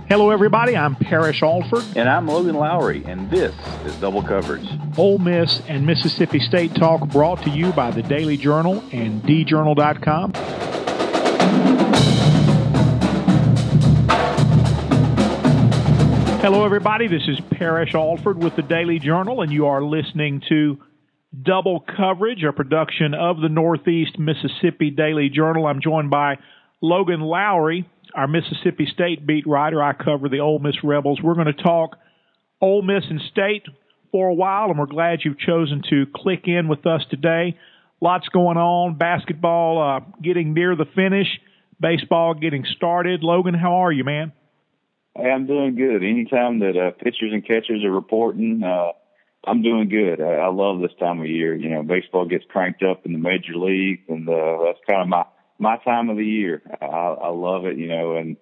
Hello, everybody. I'm Parrish Alford. And I'm Logan Lowry, and this is Double Coverage. Ole Miss and Mississippi State Talk brought to you by the Daily Journal and djournal.com. Hello, everybody. This is Parrish Alford with the Daily Journal, and you are listening to Double Coverage, a production of the Northeast Mississippi Daily Journal. I'm joined by Logan Lowry, our Mississippi State beat writer. I cover the Ole Miss Rebels. We're going to talk Ole Miss and State for a while, and we're glad you've chosen to click in with us today. Lots going on. Basketball getting near the finish. Baseball getting started. Logan, how are you, man? Hey, I'm doing good. Anytime that pitchers and catchers are reporting, I'm doing good. I love this time of year. You know, baseball gets cranked up in the major leagues, and that's kind of my time of the year. I love it, you know, and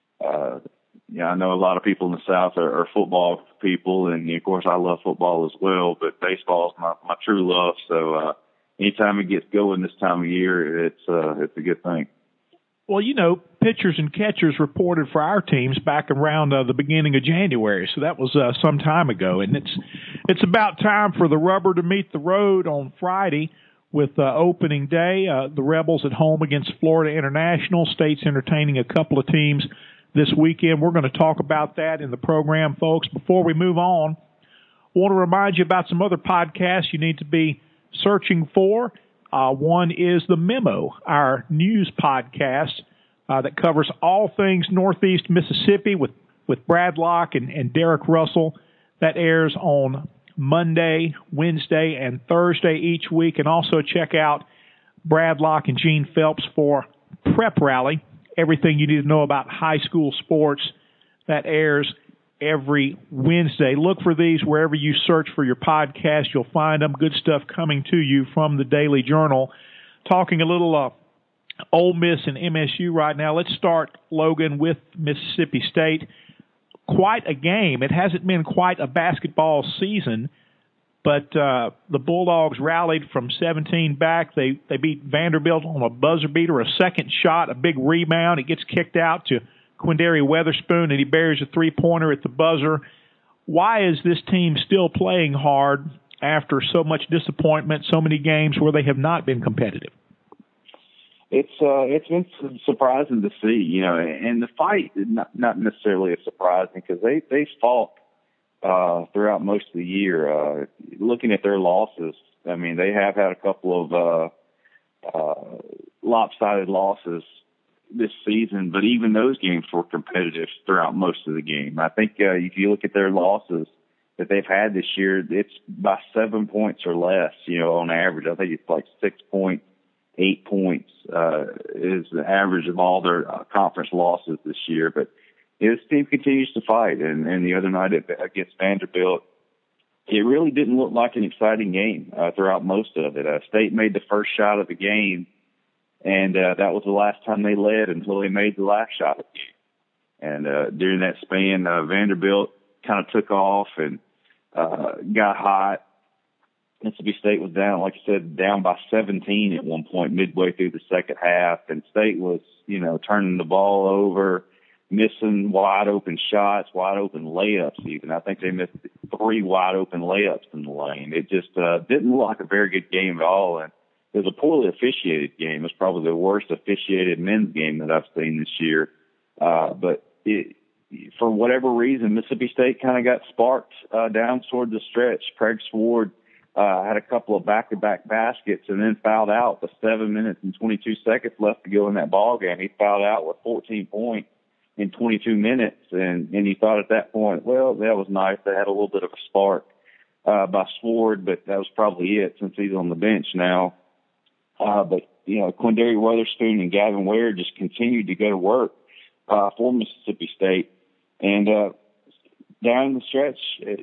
I know a lot of people in the South are football people, and of course I love football as well, but baseball is my true love. So anytime it gets going this time of year, it's a good thing. Well, you know, pitchers and catchers reported for our teams back around the beginning of January, so that was some time ago, and it's about time for the rubber to meet the road on Friday with opening day. The Rebels at home against Florida International. State's entertaining a couple of teams this weekend. We're going to talk about that in the program, folks. Before we move on, I want to remind you about some other podcasts you need to be searching for. One is The Memo, our news podcast that covers all things Northeast Mississippi with Brad Locke and Derek Russell. That airs on Monday, Wednesday, and Thursday each week. And also check out Brad Locke and Gene Phelps for Prep Rally, everything you need to know about high school sports. That airs every Wednesday. Look for these wherever you search for your podcast. You'll find them. Good stuff coming to you from the Daily Journal. Talking a little Ole Miss and MSU right now. Let's start, Logan, with Mississippi State. Quite a game. It hasn't been quite a basketball season, but the Bulldogs rallied from 17 back. They beat Vanderbilt on a buzzer beater, a second shot, a big rebound. It gets kicked out to Quindary Weatherspoon, and he buries a three-pointer at the buzzer. Why is this team still playing hard after so much disappointment, so many games where they have not been competitive? It's been surprising to see, you know, and the fight is not necessarily a surprise because they fought throughout most of the year. Looking at their losses, I mean, they have had a couple of lopsided losses this season, but even those games were competitive throughout most of the game. I think if you look at their losses that they've had this year, it's by 7 points or less, you know, on average. I think it's like 6 points. 8 points is the average of all their conference losses this year. But this team continues to fight. And the other night against Vanderbilt, it really didn't look like an exciting game throughout most of it. State made the first shot of the game, and that was the last time they led until they made the last shot of the game. And during that span, Vanderbilt kind of took off and got hot. Mississippi State was down, like I said, down by 17 at one point midway through the second half. And State was, you know, turning the ball over, missing wide open shots, wide open layups even. I think they missed 3 wide open layups in the lane. It just didn't look like a very good game at all. And it was a poorly officiated game. It was probably the worst officiated men's game that I've seen this year. But for whatever reason, Mississippi State kind of got sparked down toward the stretch. Craig Sword had a couple of back-to-back baskets and then fouled out with 7 minutes and 22 seconds left to go in that ball game. He fouled out with 14 points in 22 minutes, and he thought at that point, well, that was nice. They had a little bit of a spark by Sword, but that was probably it since he's on the bench now. But, you know, Quindary Weatherspoon and Gavin Ware just continued to go to work for Mississippi State. And down the stretch,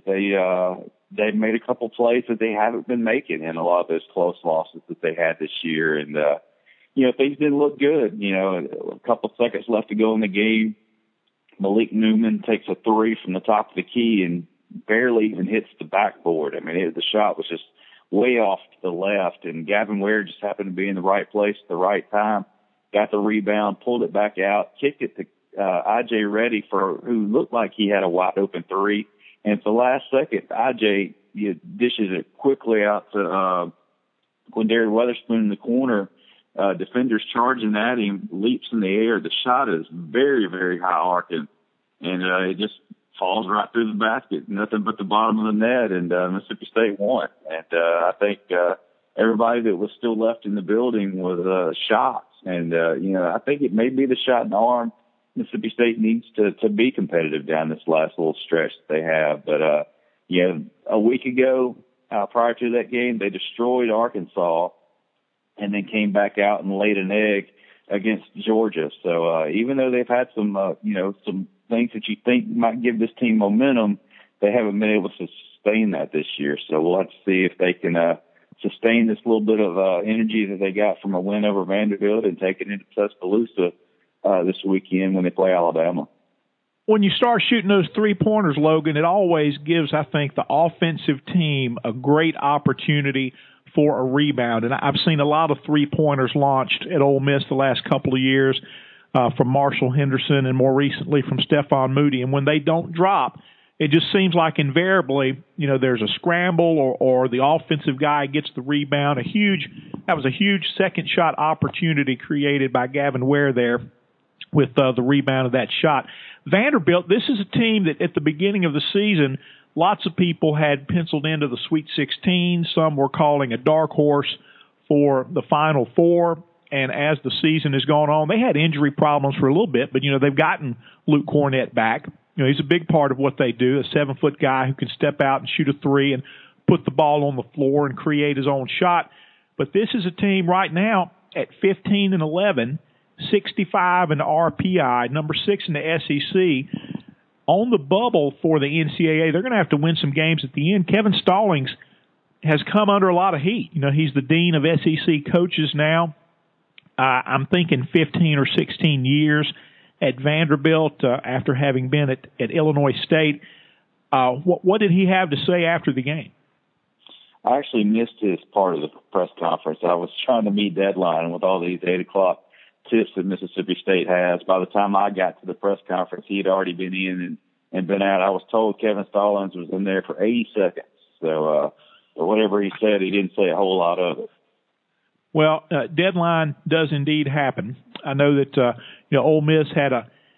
they've made a couple plays that they haven't been making in a lot of those close losses that they had this year. And, you know, things didn't look good. You know, a couple seconds left to go in the game. Malik Newman takes a three from the top of the key and barely even hits the backboard. I mean, the shot was just way off to the left, and Gavin Ware just happened to be in the right place at the right time, got the rebound, pulled it back out, kicked it to I.J. ready who looked like he had a wide open three. And at the last second, I.J. dishes it quickly out to Quindary Weatherspoon in the corner. Defenders charging at him, leaps in the air. The shot is very, very high arcing, and it just falls right through the basket. Nothing but the bottom of the net, and Mississippi State won. And I think everybody that was still left in the building was shocked. And I think it may be the shot in the arm Mississippi State needs to be competitive down this last little stretch that they have. But a week ago, prior to that game, they destroyed Arkansas, and then came back out and laid an egg against Georgia. So even though they've had some things that you think might give this team momentum, they haven't been able to sustain that this year. So we'll have to see if they can sustain this little bit of energy that they got from a win over Vanderbilt and take it into Tuscaloosa this weekend when they play Alabama. When you start shooting those three-pointers, Logan, it always gives, I think, the offensive team a great opportunity for a rebound. And I've seen a lot of three-pointers launched at Ole Miss the last couple of years from Marshall Henderson and more recently from Stephon Moody. And when they don't drop, it just seems like invariably, there's a scramble or the offensive guy gets the rebound. That was a huge second shot opportunity created by Gavin Ware there with the rebound of that shot. Vanderbilt, this is a team that at the beginning of the season, lots of people had penciled into the Sweet 16. Some were calling a dark horse for the Final Four. And as the season has gone on, they had injury problems for a little bit, but, they've gotten Luke Cornett back. He's a big part of what they do, a 7-foot guy who can step out and shoot a three and put the ball on the floor and create his own shot. But this is a team right now at 15-11, 65 in the RPI, number 6 in the SEC. On the bubble for the NCAA, they're going to have to win some games at the end. Kevin Stallings has come under a lot of heat. He's the dean of SEC coaches now. I'm thinking 15 or 16 years at Vanderbilt after having been at Illinois State. What did he have to say after the game? I actually missed his part of the press conference. I was trying to meet deadline with all these 8 o'clock tips that Mississippi State has. By the time I got to the press conference, he had already been in and been out. I was told Kevin Stallings was in there for 80 seconds. So whatever he said, he didn't say a whole lot of it. Well, deadline does indeed happen. I know that Ole Miss had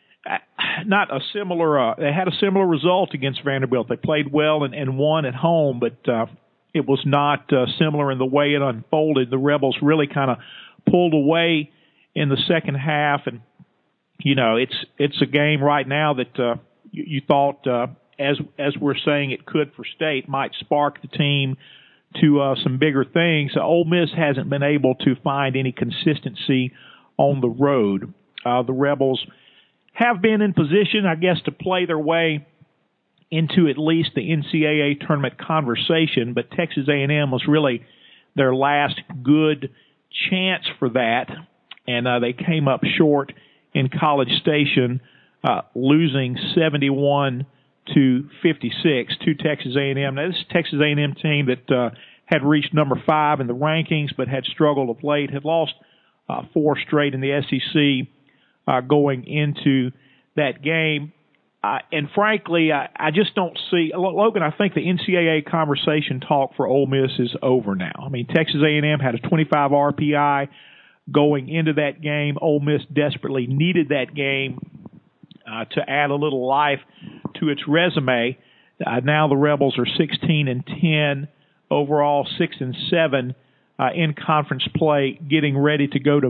they had a similar result against Vanderbilt. They played well and won at home, but it was not similar in the way it unfolded. The Rebels really kind of pulled away in the second half, and it's a game right now that you thought, as we're saying, it could for State, might spark the team to some bigger things. Ole Miss hasn't been able to find any consistency on the road. The Rebels have been in position, I guess, to play their way into at least the NCAA tournament conversation, but Texas A&M was really their last good chance for that, and they came up short in College Station, losing 71-56 to Texas A&M. Now, this is a Texas A&M team that had reached number 5 in the rankings, but had struggled of late, had lost 4 straight in the SEC going into that game. And frankly, I just don't see, Logan, I think the NCAA conversation talk for Ole Miss is over now. I mean, Texas A&M had a 25 RPI going into that game. Ole Miss desperately needed that game to add a little life to its resume. Now the Rebels are 16-10, overall 6-7 in conference play, getting ready to go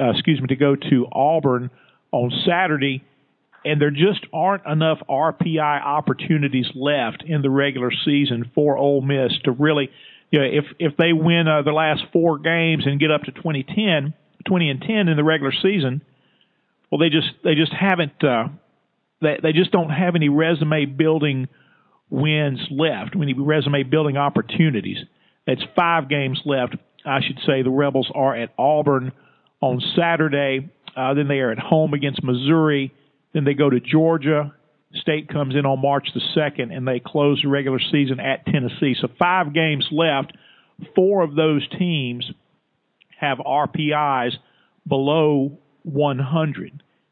to Auburn on Saturday. And there just aren't enough RPI opportunities left in the regular season for Ole Miss to really, if they win the last 4 games and get up to 20-10 in the regular season, well, they just haven't. They just don't have any resume building wins left. Any resume building opportunities. It's 5 games left, I should say. The Rebels are at Auburn on Saturday. Then they are at home against Missouri. Then they go to Georgia. State comes in on March the 2nd, and they close the regular season at Tennessee. So 5 games left. 4 of those teams have RPIs below 100.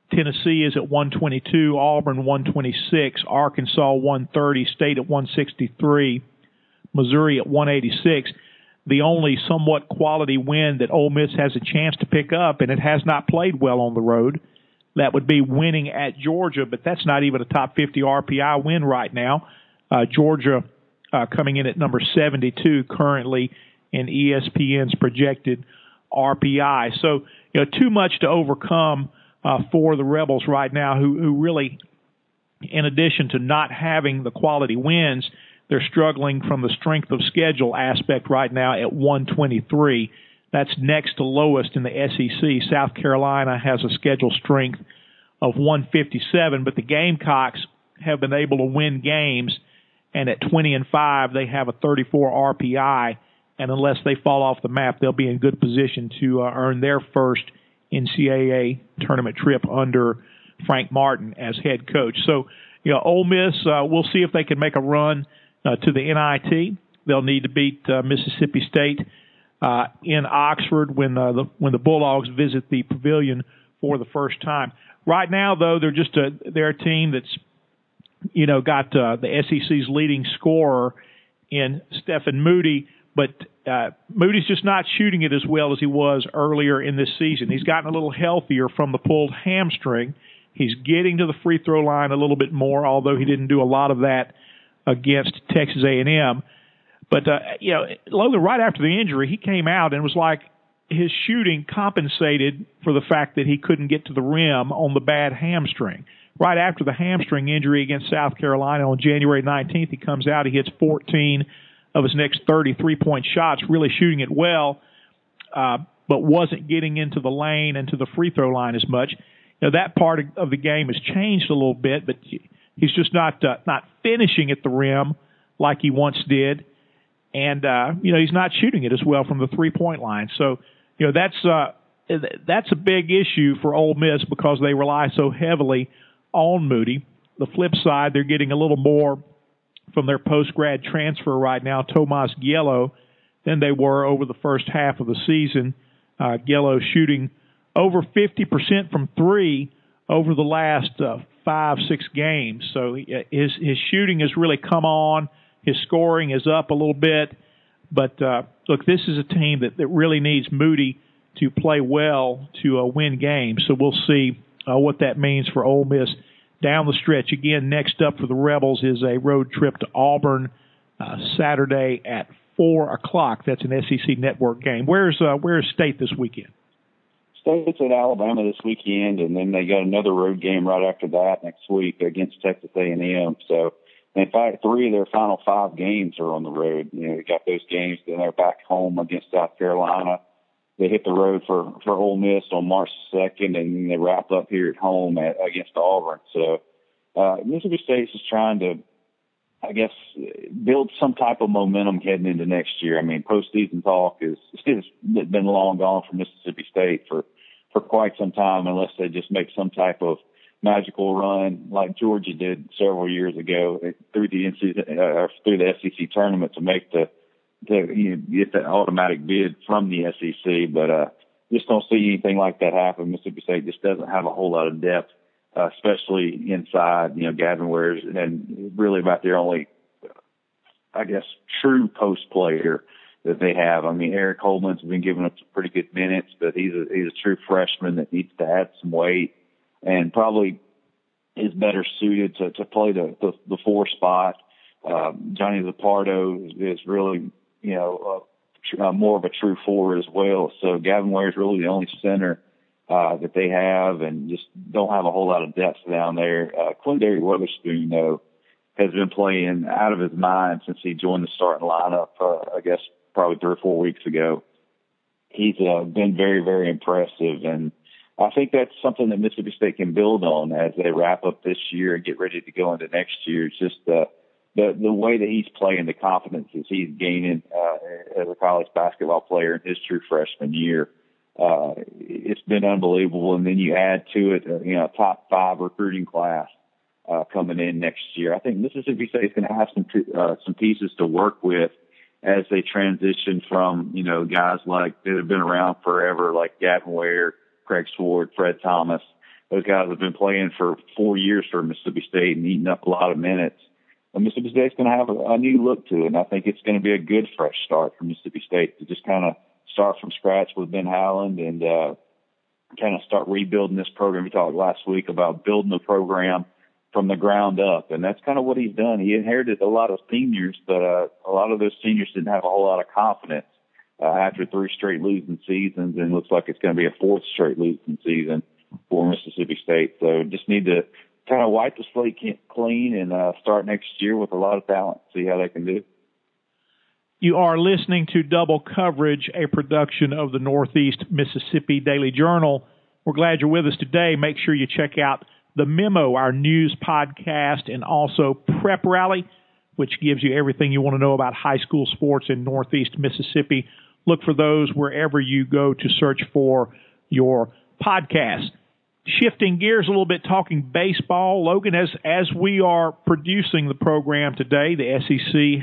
Tennessee is at 122, Auburn 126, Arkansas 130, State at 163, Missouri at 186. The only somewhat quality win that Ole Miss has a chance to pick up, and it has not played well on the road, that would be winning at Georgia, but that's not even a top 50 RPI win right now. Georgia coming in at number 72 currently in ESPN's projected RPI. So, too much to overcome for the Rebels right now, who really, in addition to not having the quality wins, they're struggling from the strength of schedule aspect right now at 123. That's next to lowest in the SEC. South Carolina has a schedule strength of 157, but the Gamecocks have been able to win games, and at 20-5, they have a 34 RPI, and unless they fall off the map, they'll be in good position to earn their first NCAA tournament trip under Frank Martin as head coach. So, Ole Miss, we'll see if they can make a run to the NIT. They'll need to beat Mississippi State in Oxford when the Bulldogs visit the Pavilion for the first time. Right now, though, they're a team that's got the SEC's leading scorer in Stephen Moody, but Moody's just not shooting it as well as he was earlier in this season. He's gotten a little healthier from the pulled hamstring. He's getting to the free throw line a little bit more, although he didn't do a lot of that against Texas A&M. But, Logan, right after the injury, he came out and was like his shooting compensated for the fact that he couldn't get to the rim on the bad hamstring. Right after the hamstring injury against South Carolina on January 19th, he comes out, he hits 14 of his next 33-point shots, really shooting it well, but wasn't getting into the lane and to the free throw line as much. That part of the game has changed a little bit, but he's just not finishing at the rim like he once did, and he's not shooting it as well from the 3-point line. So that's a big issue for Ole Miss because they rely so heavily on Moody. The flip side, they're getting a little more from their post-grad transfer right now, Tomas Giello, than they were over the first half of the season. Giello shooting over 50% from three over the last 5-6 games. So his shooting has really come on. His scoring is up a little bit. But, look, this is a team that really needs Moody to play well to win games. So we'll see what that means for Ole Miss down the stretch. Again, next up for the Rebels is a road trip to Auburn Saturday at 4 o'clock. That's an SEC Network game. Where's State this weekend? State's at Alabama this weekend, and then they got another road game right after that next week against Texas A&M. So, in fact, 3 of their final 5 games are on the road. They got those games, then they're back home against South Carolina. They hit the road for Ole Miss on March 2nd, and then they wrap up here at home against Auburn. So Mississippi State is trying to, I guess, build some type of momentum heading into next year. I mean, postseason talk has been long gone for Mississippi State for quite some time, unless they just make some type of magical run like Georgia did several years ago through the SEC tournament to make get the automatic bid from the SEC, but just don't see anything like that happen. Mississippi State just doesn't have a whole lot of depth, especially inside. Gavin Ware's and really about their only, I guess, true post player that they have. I mean, Eric Holman's been giving up some pretty good minutes, but he's a true freshman that needs to add some weight and probably is better suited to play the 4 spot. Johnny Zapardo is really, more of a true 4 as well. So Gavin Ware is really the only center that they have, and just don't have a whole lot of depth down there. Quindary Weatherspoon, though, has been playing out of his mind since he joined the starting lineup, I guess probably 3 or 4 weeks ago. He's been very, very impressive, and I think that's something that Mississippi State can build on as they wrap up this year and get ready to go into next year. It's just the way that he's playing, the confidence that he's gaining as a college basketball player in his true freshman year. It's been unbelievable. And then you add to it, a top 5 recruiting class coming in next year. I think Mississippi State is going to have some pieces to work with as they transition from, guys like that have been around forever, like Gavin Ware, Craig Sword, Fred Thomas, those guys have been playing for 4 years for Mississippi State and eating up a lot of minutes. But Mississippi State's going to have a new look to it, and I think it's going to be a good fresh start for Mississippi State to just kind of start from scratch with Ben Howland and kind of start rebuilding this program. We talked last week about building the program from the ground up, and that's kind of what he's done. He inherited a lot of seniors, but a lot of those seniors didn't have a whole lot of confidence after 3 straight losing seasons, and it looks like it's going to be a 4th straight losing season for Mississippi State. So just need to kind of wipe the slate clean and start next year with a lot of talent, see how they can do. You are listening to Double Coverage, a production of the Northeast Mississippi Daily Journal. We're glad you're with us today. Make sure you check out The Memo, our news podcast, and also Prep Rally, which gives you everything you want to know about high school sports in Northeast Mississippi. Look for those wherever you go to search for your podcast. Shifting gears a little bit, talking baseball. Logan, as we are producing the program today, the SEC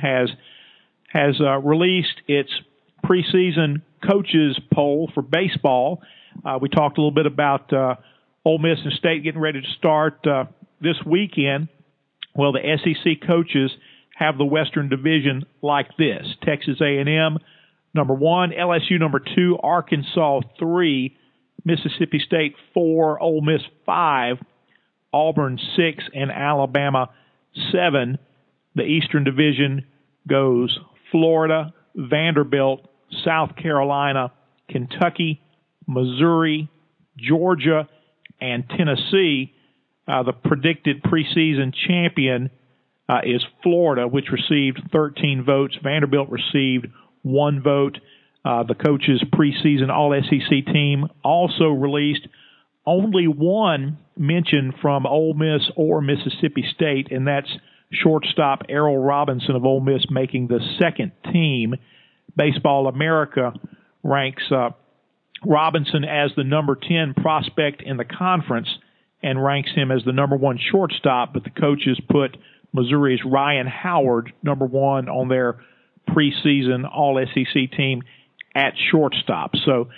has released its preseason coaches poll for baseball. We talked a little bit about Ole Miss and State getting ready to start this weekend. Well, the SEC coaches have the Western Division like this: Texas A&M, number 1, LSU, number 2, Arkansas, 3, Mississippi State, 4, Ole Miss, 5, Auburn, 6, and Alabama, 7. The Eastern Division goes Florida, Vanderbilt, South Carolina, Kentucky, Missouri, Georgia, and Tennessee. The predicted preseason champion is Florida, which received 13 votes. Vanderbilt received 1 vote. The coaches' preseason All-SEC team also released only 1 mention from Ole Miss or Mississippi State, and that's shortstop Errol Robinson of Ole Miss making the 2nd team. Baseball America ranks Robinson as the number 10 prospect in the conference and ranks him as the number 1 shortstop, but the coaches put Missouri's Ryan Howard, number 1 on their preseason All-SEC team at shortstop. So,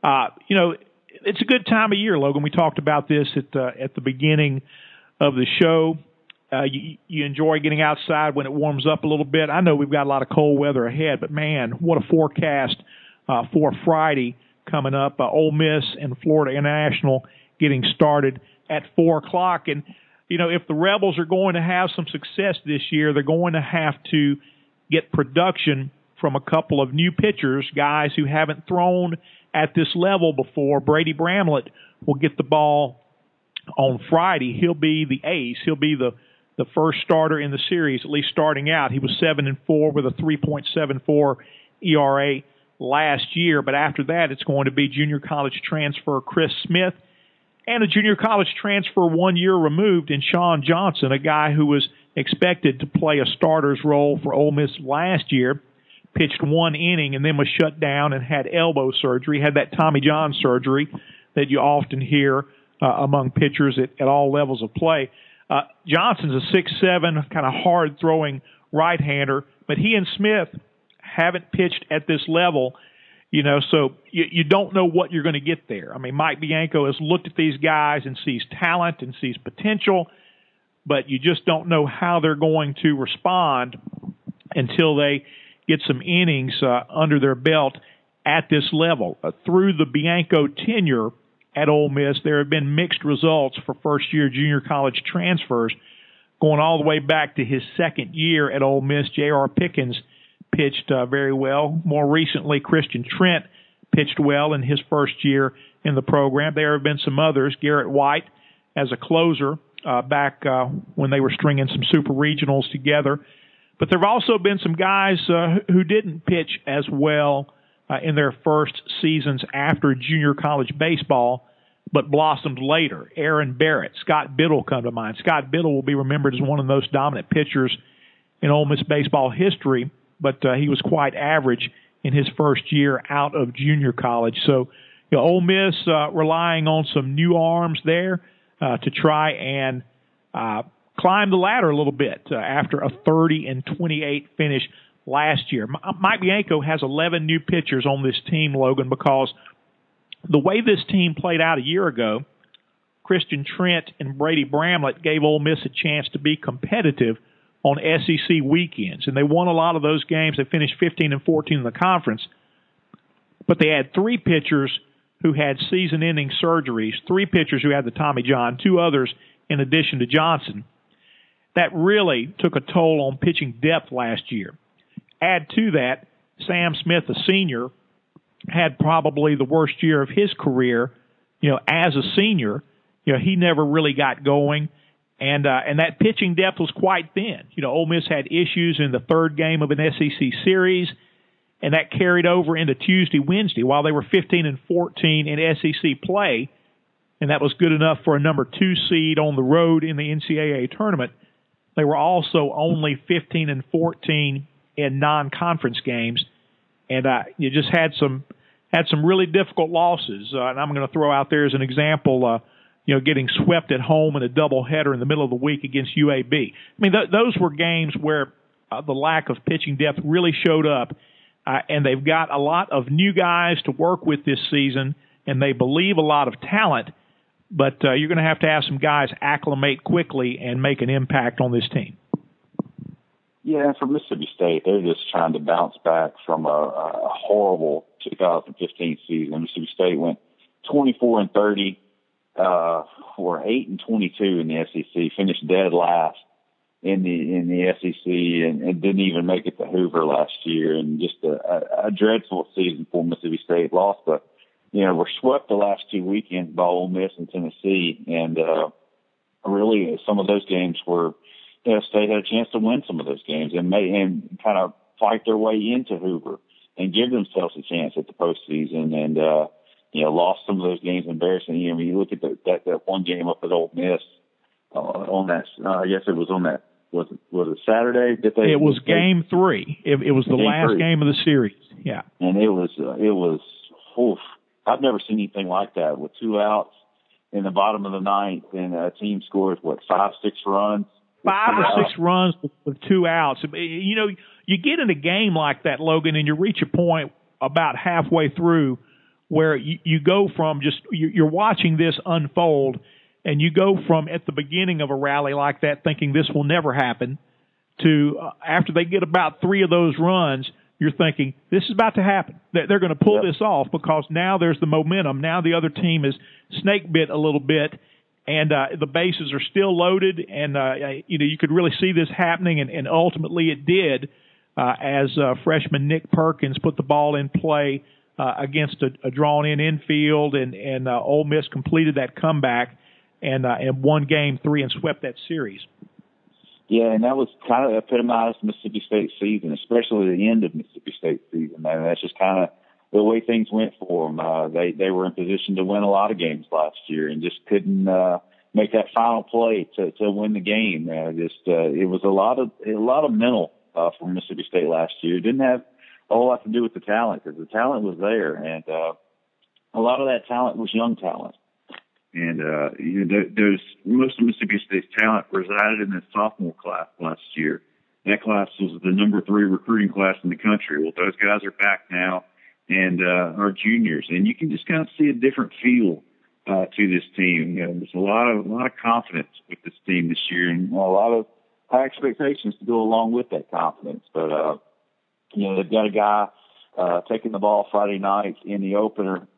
it's a good time of year, Logan. We talked about this at the beginning of the show. You enjoy getting outside when it warms up a little bit. I know we've got a lot of cold weather ahead, but, man, what a forecast for Friday coming up. Ole Miss and Florida International getting started at 4 o'clock. And, if the Rebels are going to have some success this year, they're going to have to get production from a couple of new pitchers, guys who haven't thrown at this level before. Brady Bramlett will get the ball on Friday. He'll be the ace. He'll be the first starter in the series, at least starting out. He was 7-4 with a 3.74 ERA last year. But after that, it's going to be junior college transfer Chris Smith and a junior college transfer 1 year removed in Sean Johnson, a guy who was expected to play a starter's role for Ole Miss last year, pitched 1 inning and then was shut down and had elbow surgery, had that Tommy John surgery that you often hear among pitchers at all levels of play. Johnson's a 6'7", kind of hard-throwing right-hander, but he and Smith haven't pitched at this level, so you don't know what you're going to get there. I mean, Mike Bianco has looked at these guys and sees talent and sees potential, but you just don't know how they're going to respond until they get some innings under their belt at this level. Through the Bianco tenure at Ole Miss, there have been mixed results for first-year junior college transfers. Going all the way back to his 2nd year at Ole Miss, J.R. Pickens pitched very well. More recently, Christian Trent pitched well in his first year in the program. There have been some others. Garrett White as a closer back when they were stringing some super regionals together. But there have also been some guys who didn't pitch as well in their first seasons after junior college baseball, but blossomed later. Aaron Barrett, Scott Biddle come to mind. Scott Biddle will be remembered as one of the most dominant pitchers in Ole Miss baseball history, but he was quite average in his first year out of junior college. So, Ole Miss relying on some new arms there to try and climb the ladder a little bit after a 30-28 finish last year. Mike Bianco has 11 new pitchers on this team, Logan, because the way this team played out a year ago, Christian Trent and Brady Bramlett gave Ole Miss a chance to be competitive on SEC weekends, and they won a lot of those games. They finished 15-14 in the conference, but they had 3 pitchers who had season-ending surgeries, 3 pitchers who had the Tommy John, 2 others in addition to Johnson. That really took a toll on pitching depth last year. Add to that, Sam Smith, a senior, had probably the worst year of his career. As a senior, he never really got going, and that pitching depth was quite thin. Ole Miss had issues in the 3rd game of an SEC series, and that carried over into Tuesday, Wednesday, while they were 15-14 in SEC play, and that was good enough for a number 2 seed on the road in the NCAA tournament. They were also only 15-14 in non-conference games, and you just had some really difficult losses. And I'm going to throw out there as an example, getting swept at home in a doubleheader in the middle of the week against UAB. I mean, those were games where the lack of pitching depth really showed up, and they've got a lot of new guys to work with this season, and they believe a lot of talent, but you're going to have some guys acclimate quickly and make an impact on this team. Yeah, and for Mississippi State, they're just trying to bounce back from a horrible 2015 season. Mississippi State went 24-30, or 8-22 in the SEC, finished dead last in the SEC, and didn't even make it to Hoover last year, and just a dreadful season for Mississippi State. Lost were swept the last 2 weekends by Ole Miss and Tennessee, and really some of those games were. State had a chance to win some of those games and kind of fight their way into Hoover and give themselves a chance at the postseason, and lost some of those games embarrassing. You look at that one game up at Ole Miss on that. I guess it was on that. Was it Saturday? It was Game 3. It was the last game of the series. Yeah, and it was. Oof, I've never seen anything like that with 2 outs in the bottom of the 9th, and a team scores 5-6 runs. 5 or 6 runs with 2 outs. You get in a game like that, Logan, and you reach a point about halfway through where you go from you're watching this unfold, and you go from at the beginning of a rally like that thinking this will never happen to after they get about 3 of those runs, you're thinking this is about to happen. They're going to pull this off because now there's the momentum. Now the other team is snake bit a little bit, and the bases are still loaded, and you could really see this happening, and ultimately it did as freshman Nick Perkins put the ball in play against a drawn-in infield, and Ole Miss completed that comeback and won Game 3 and swept that series. Yeah, and that was kind of epitomized Mississippi State season, especially the end of Mississippi State season. And that's just kind of the way things went for them. They were in position to win a lot of games last year and just couldn't make that final play to win the game. It was a lot of mental for Mississippi State last year. It didn't have a whole lot to do with the talent because the talent was there, and a lot of that talent was young talent. And there's most of Mississippi State's talent resided in the sophomore class last year. That class was the number 3 recruiting class in the country. Well, those guys are back now and are juniors, and you can just kind of see a different feel to this team. There's a lot of confidence with this team this year, and a lot of high expectations to go along with that confidence. But they've got a guy taking the ball Friday night in the opener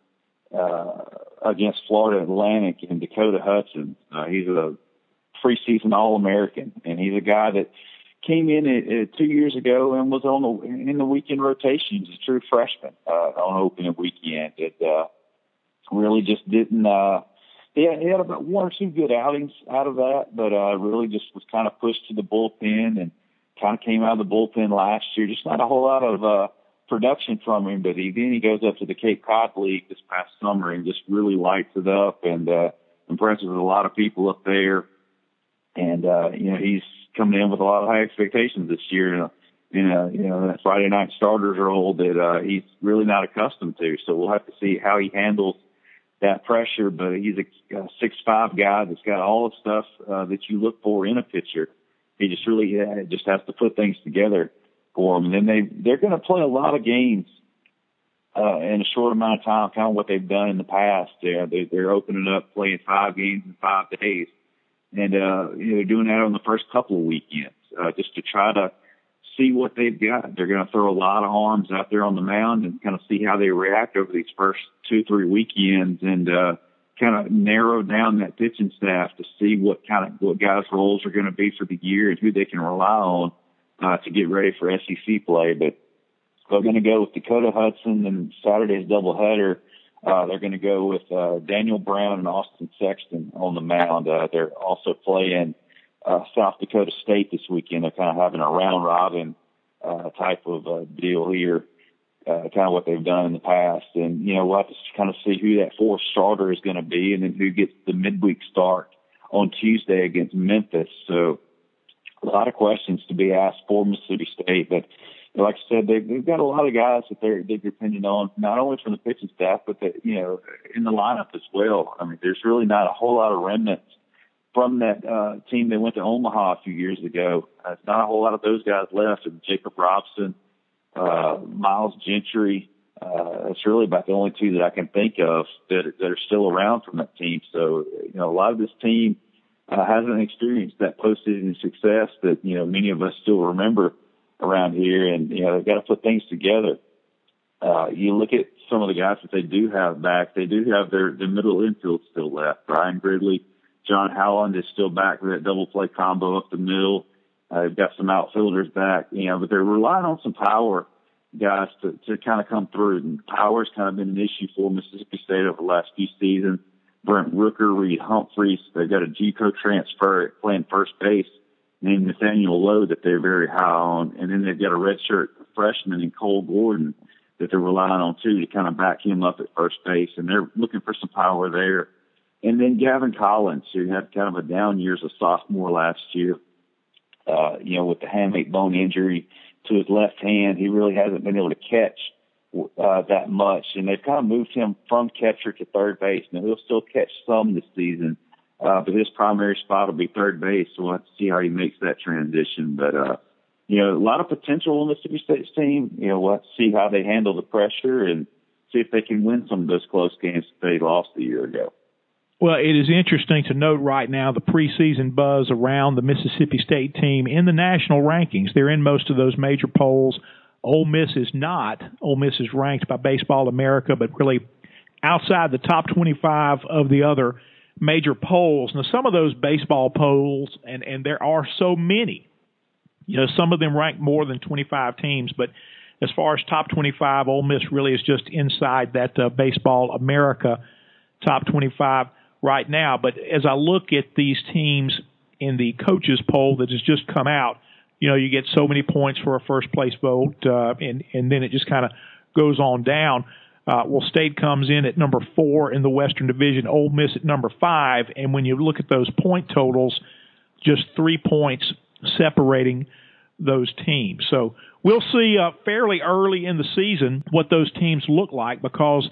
against Florida Atlantic and Dakota Hudson. He's a preseason All-American, and he's a guy that came in 2 years ago and was in the weekend rotation as a true freshman on opening weekend. It really just didn't. He had about 1 or 2 good outings out of that, but really just was kind of pushed to the bullpen and kind of came out of the bullpen last year. Just not a whole lot of production from him, but then he goes up to the Cape Cod League this past summer and just really lights it up and impresses a lot of people up there. And he's coming in with a lot of high expectations this year. That Friday night starters role that he's really not accustomed to. So we'll have to see how he handles that pressure. But he's a 6'5" guy that's got all the stuff that you look for in a pitcher. He just really just has to put things together for them. And then they're going to play a lot of games in a short amount of time, kind of what they've done in the past. They're opening up, playing 5 games in 5 days. And, they're doing that on the first couple of weekends, just to try to see what they've got. They're going to throw a lot of arms out there on the mound and kind of see how they react over these first 2-3 weekends, and kind of narrow down that pitching staff to see what guys' roles are going to be for the year and who they can rely on to get ready for SEC play. But they're going to go with Dakota Hudson and Saturday's doubleheader. They're going to go with Daniel Brown and Austin Sexton on the mound. They're also playing South Dakota State this weekend. They're kind of having a round robin type of deal here, kind of what they've done in the past. And, we'll have to kind of see who that fourth starter is going to be, and then who gets the midweek start on Tuesday against Memphis. So a lot of questions to be asked for Mississippi State. But like I said, they've got a lot of guys that they're depending on, not only from the pitching staff, but in the lineup as well. I mean, there's really not a whole lot of remnants from that team that went to Omaha a few years ago. There's not a whole lot of those guys left. And Jacob Robson, Miles Gentry, it's really about the only two that I can think of that are still around from that team. So, a lot of this team hasn't experienced that postseason success that, many of us still remember around here. And, they've got to put things together. You look at some of the guys that they do have back. They do have their middle infield still left. Brian Gridley, John Howland is still back for that double play combo up the middle. They've got some outfielders back, but they're relying on some power guys to kind of come through. And power's kind of been an issue for Mississippi State over the last few seasons. Brent Rooker, Reed Humphreys, they've got a JUCO transfer playing first base named Nathaniel Lowe that they're very high on. And then they've got a redshirt freshman in Cole Gordon that they're relying on too to kind of back him up at first base. And they're looking for some power there. And then Gavin Collins, who had kind of a down year as a sophomore last year, with the hamate bone injury to his left hand, he really hasn't been able to catch that much. And they've kind of moved him from catcher to third base. Now, he'll still catch some this season, but his primary spot will be third base. So we'll have to see how he makes that transition. But, a lot of potential on Mississippi State's team. We'll have to see how they handle the pressure and see if they can win some of those close games that they lost a year ago. Well, it is interesting to note right now the preseason buzz around the Mississippi State team in the national rankings. They're in most of those major polls. Ole Miss is not. Ole Miss is ranked by Baseball America, but really outside the top 25 of the other major polls. Now, some of those baseball polls, and there are so many, some of them rank more than 25 teams, but as far as top 25, Ole Miss really is just inside that Baseball America top 25 right now. But as I look at these teams in the coaches poll that has just come out, you get so many points for a first place vote, and then it just kind of goes on down. State comes in at number 4 in the Western Division, Ole Miss at number 5, and when you look at those point totals, just 3 points separating those teams. So we'll see fairly early in the season what those teams look like, because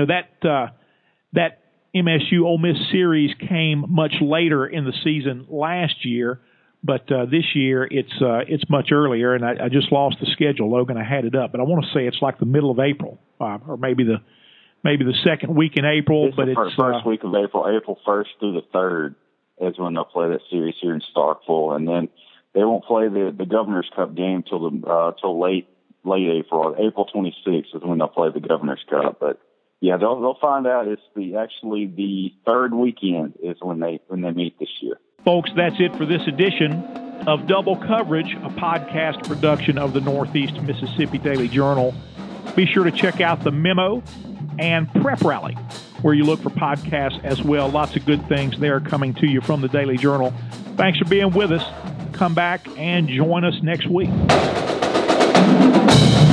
that MSU Ole Miss series came much later in the season last year, but this year it's much earlier, and I just lost the schedule, Logan. I had it up, but I want to say it's like the middle of April, or maybe the second week in April. It's the first week of April, April 1st through the 3rd is when they'll play that series here in Starkville, and then they won't play the Governor's Cup game till late April. April 26th is when they'll play the Governor's Cup, but. Yeah, they'll find out. It's the third weekend is when they meet this year. Folks, that's it for this edition of Double Coverage, a podcast production of the Northeast Mississippi Daily Journal. Be sure to check out the Memo and Prep Rally, where you look for podcasts as well. Lots of good things there coming to you from the Daily Journal. Thanks for being with us. Come back and join us next week.